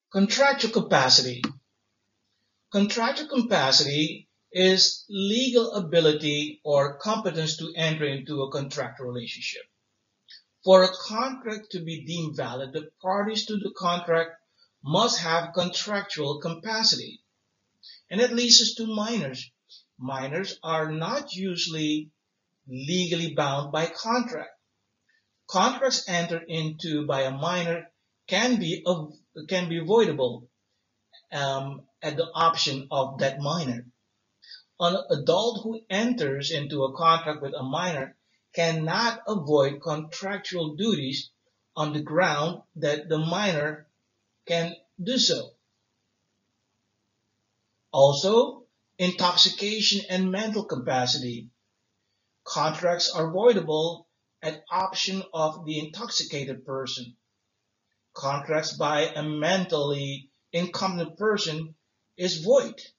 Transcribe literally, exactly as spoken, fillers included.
Contractual capacity. Contractual capacity is legal ability or competence to enter into a contractual relationship. For a contract to be deemed valid, the parties to the contract must have contractual capacity. And that leads us to minors. Minors are not usually legally bound by contract. Contracts entered into by a minor can be can be voidable um, at the option of that minor. An adult who enters into a contract with a minor cannot avoid contractual duties on the ground that the minor can do so. Also, intoxication and mental capacity. Contracts are voidable at option of the intoxicated person. Contracts by a mentally incompetent person is void